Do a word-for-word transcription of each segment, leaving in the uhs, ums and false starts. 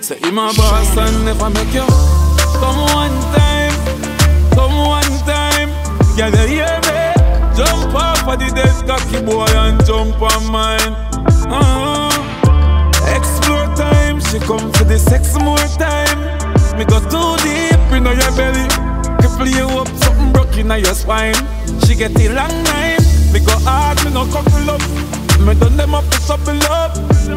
Say him a boss and never make you come one time, come one time. Yeah, you hear me? Jump off of the dead cocky boy and jump on mine. uh-huh. Explore time, she come for the sex more time. Me go too deep in your belly, cripple you up, something broke in your spine. She get the long knife, me go hard, me no couple up. Me done them up to supple up.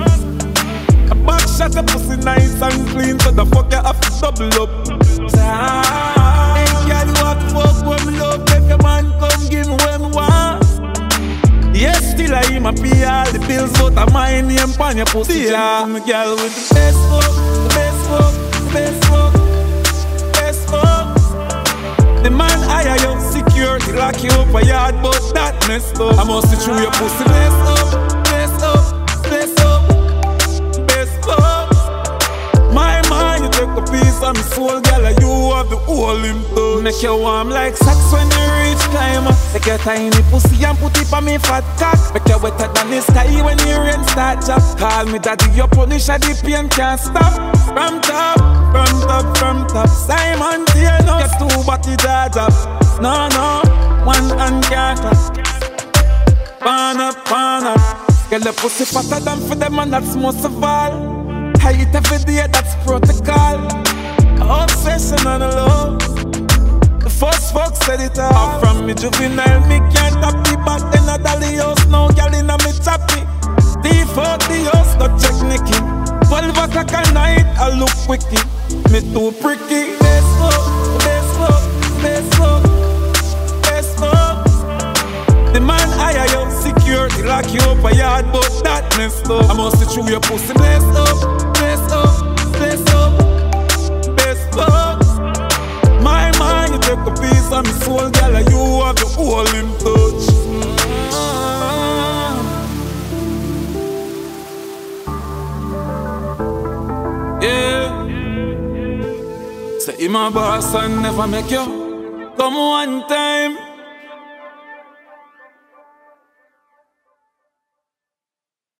A back shot, a pussy nice and clean, so the fuck you have to double up. Say, ah, hey girl, what fuck when me love, if your man come give me what me want. Yes, still I him a pay all the bills, but I mind name pan your pussy. Yeah, me girl with the best fuck, the best fuck, the best fuck, best fuck. The man hire you, security lock you up a yard, but that messed up. I must see through your pussy, best up, best up, best up, best up. My mind, you take a piece of me soul, girl, and you have the whole him touch. Make you warm like socks when you reach climber. Take your tiny pussy and put it on me fat cock. Make you wetter than the sky when the rain start drop. Call me daddy, you punish and the pain can't stop. From top, from top, from top. Simon Taylor, get two body jars up. No, no, one hand can't clap. Pan up, pan up. Get the pussy fatter than for them and that's most of all. I eat every day, that's protocol. Obsession on the low. The first fuck said it all. From me juvenile, me can't tap me back. Then I dolly house, now girl inna me choppy. Default the house, no check Nicky. Twelve o'clock at night, I look wicked. Me too pricky. Best fuck, best fuck, best fuck, best fuck. The man hire you, security lock you up a yard, but that messed up. I must see through your pussy, bless up, bless up, bless up, best fuck. My mind, you take a piece of me soul, girl, and you have the whole in touch. Yeah. Say him a boss and never make you come one time.